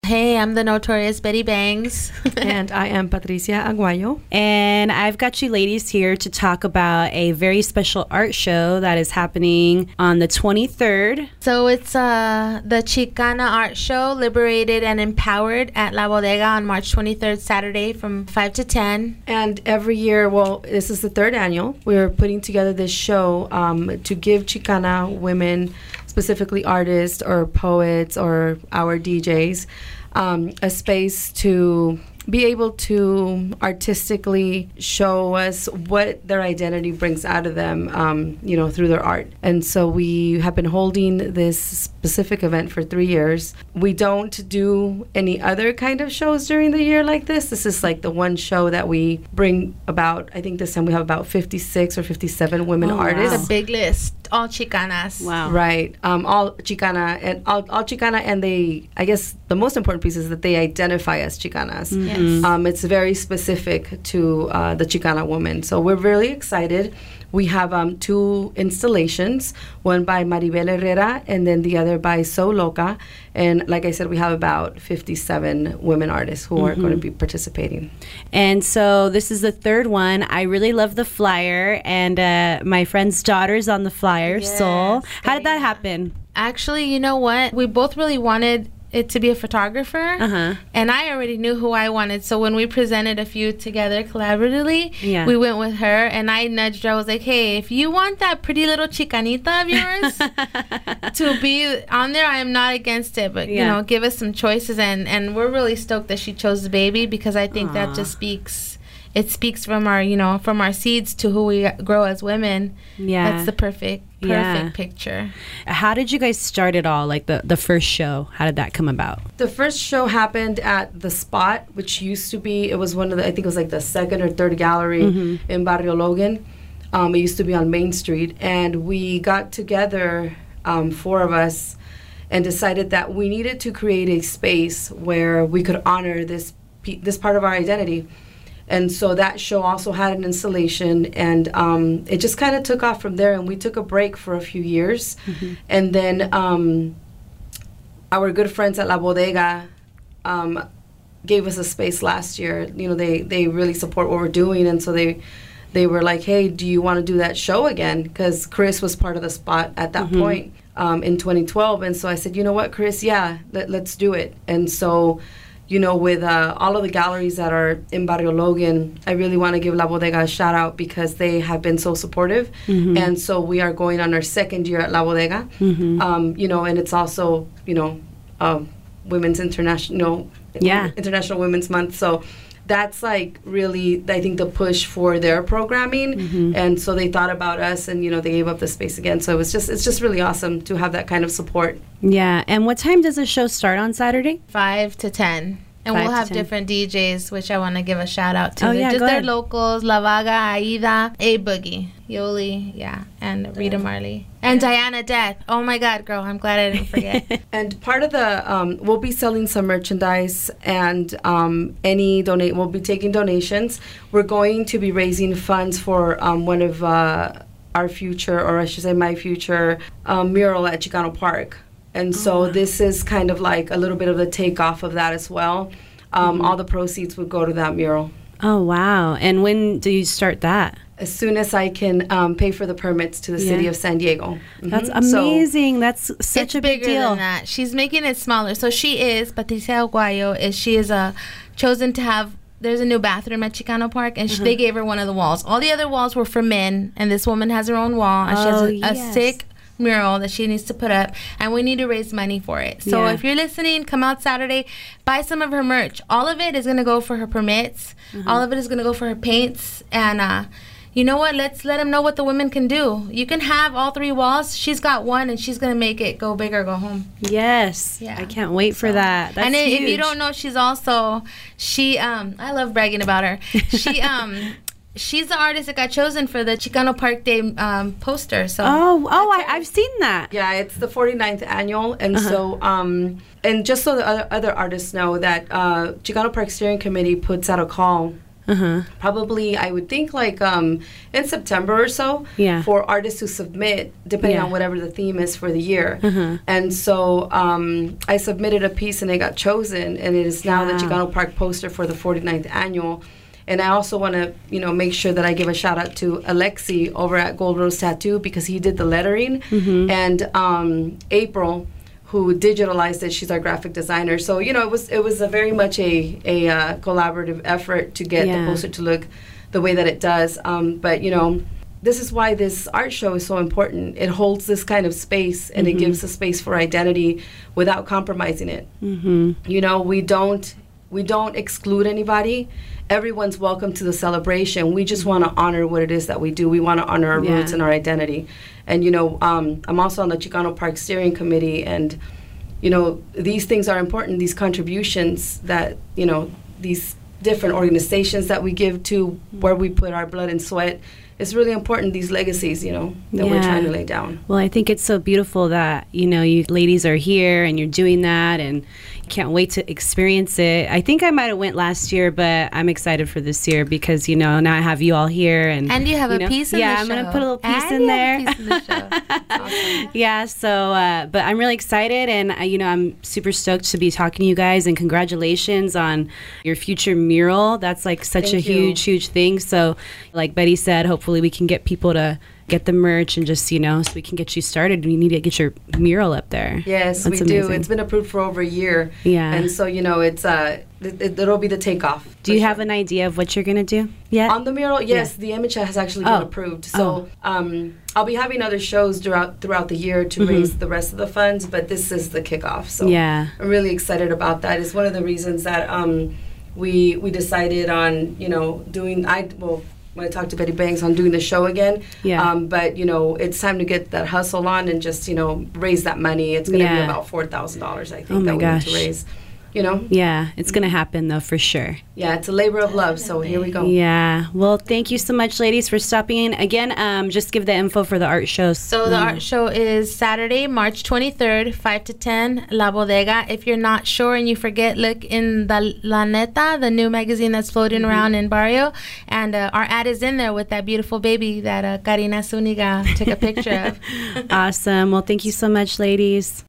Hey, I'm the notorious Betty Bangs. And I am Patricia Aguayo. And I've got you ladies here to talk about a very special art show that is happening on the 23rd. So it's the Chicana Art Show, Liberated and Empowered at La Bodega on March 23rd, Saturday from 5 to 10. And every year, well, this is the third annual, we're putting together this show to give Chicana women, specifically artists or poets or our DJs, a space to be able to artistically show us what their identity brings out of them, through their art. And so we have been holding this specific event for 3 years. We don't do any other kind of shows during the year like this. This is like the one show that we bring about. I think this time we have about 56 or 57 women artists. It's a big list. All Chicanas. Wow. Right. All Chicana all Chicana, and they, I guess the most important piece is that they identify as Chicanas. Yes. It's very specific to the Chicana woman. So we're really excited. We have 2 installations, one by Maribel Herrera and then the other by So Loca. And like I said, we have about 57 women artists who are going to be participating. And so this is the third one. I really love the flyer, and my friend's daughter's on the flyer, Yes, Soul. How did that happen? Actually, you know what? We both really wanted it to be a photographer, and I already knew who I wanted. So when we presented a few together collaboratively, we went with her, and I nudged her. I was like, hey, if you want that pretty little chicanita of yours to be on there, I am not against it, but give us some choices. And we're really stoked that she chose the baby, because I think that just speaks from our seeds to who we grow as women. Yeah, that's the perfect picture. How did you guys start it all? Like the first show, how did that come about? The first show happened at The Spot, which used to be, it was one of the, I think it was like the second or third gallery in Barrio Logan. It used to be on Main Street, and we got together, 4 of us, and decided that we needed to create a space where we could honor this part of our identity. And so that show also had an installation, and it just kind of took off from there, and we took a break for a few years. And then our good friends at La Bodega gave us a space last year. They really support what we're doing, and so they were like, hey, do you want to do that show again? Because Chris was part of The Spot at that point in 2012. And so I said, you know what, Chris, let's do it. And so with all of the galleries that are in Barrio Logan, I really want to give La Bodega a shout out, because they have been so supportive. And so we are going on our 2nd year at La Bodega. And it's also, Women's International Women's Month. So that's like really, I think, the push for their programming. And so they thought about us, and they gave up the space again. So it's just really awesome to have that kind of support. Yeah. And what time does the show start on Saturday? 5 to 10. And we'll have different DJs, which I want to give a shout out to. They're locals: La Vaga, Aida, A Boogie, Yoli, and Rita Marley. And Diana Death. Oh my God, girl, I'm glad I didn't forget. And part of the, we'll be selling some merchandise, and we'll be taking donations. We're going to be raising funds for one of our future, or I should say my future, mural at Chicano Park. And so this is kind of like a little bit of the takeoff of that as well. All the proceeds would go to that mural. Oh, wow. And when do you start that? As soon as I can pay for the permits to the city of San Diego. That's amazing. So that's such a big deal. It's bigger than that. She's making it smaller. So she is, Patricia Aguayo, she is chosen to have, there's a new bathroom at Chicano Park, and they gave her one of the walls. All the other walls were for men, and this woman has her own wall, and she has a sick mural that she needs to put up, and we need to raise money for it. So if you're listening, come out Saturday, buy some of her merch. All of it is going to go for her permits. All of it is going to go for her paints. And you know what? Let's let them know what the women can do. You can have all 3 walls. She's got one, and she's going to make it go big or go home. Yes. I can't wait for that. That's huge. If you don't know, she's also, I love bragging about her. She's the artist that got chosen for the Chicano Park Day poster. So I've seen that. Yeah, it's the 49th annual, and so and just so the other artists know that Chicano Park Steering Committee puts out a call Probably, I would think, like in September or so, Yeah. for artists to submit, depending Yeah. on whatever the theme is for the year. And so I submitted a piece and it got chosen, and it is now the Wow. Chicano Park poster for the 49th annual. And I also want to, make sure that I give a shout out to Alexi over at Gold Rose Tattoo, because he did the lettering, and April, who digitalized it. She's our graphic designer. So it was a very much a collaborative effort to get the poster to look the way that it does. But this is why this art show is so important. It holds this kind of space, and it gives a space for identity without compromising it. We don't exclude anybody. Everyone's welcome to the celebration. We just want to honor what it is that we do. We want to honor our roots and our identity. And I'm also on the Chicano Park Steering Committee, and these things are important. These contributions that these different organizations that we give to, where we put our blood and sweat. It's really important, these legacies, that we're trying to lay down. Well, I think it's so beautiful that, you ladies are here and you're doing that, and can't wait to experience it. I think I might have went last year, but I'm excited for this year because, now I have you all here. And you have a piece in the show. Yeah, I'm going to put a little piece in there. Piece in the show. Awesome. Yeah, so, but I'm really excited, and, I'm super stoked to be talking to you guys, and congratulations on your future mural. That's like such a huge, huge thing. So, like Betty said, hopefully we can get people to get the merch and just, so we can get you started. We need to get your mural up there. Yes, That's we do. amazing. It's been approved for over a year. Yeah. And so, it's it'll be the takeoff. Do you have an idea of what you're going to do yet? On the mural, yes, the image has actually been approved. So I'll be having other shows throughout the year to raise the rest of the funds, but this is the kickoff. So I'm really excited about that. It's one of the reasons that we decided on, doing, when I talked to Betty Banks on doing the show again. Yeah. But, it's time to get that hustle on and just, raise that money. It's going to be about $4,000, I think, that we need to raise. Yeah, it's going to happen, though, for sure. Yeah, it's a labor of love, so here we go. Yeah. Well, thank you so much, ladies, for stopping in. Again, just give the info for the art show. So the art show is Saturday, March 23rd, 5 to 10, La Bodega. If you're not sure and you forget, look in the La Neta, the new magazine that's floating around in Barrio, and our ad is in there with that beautiful baby that Karina Zuniga took a picture of. Awesome. Well, thank you so much, ladies.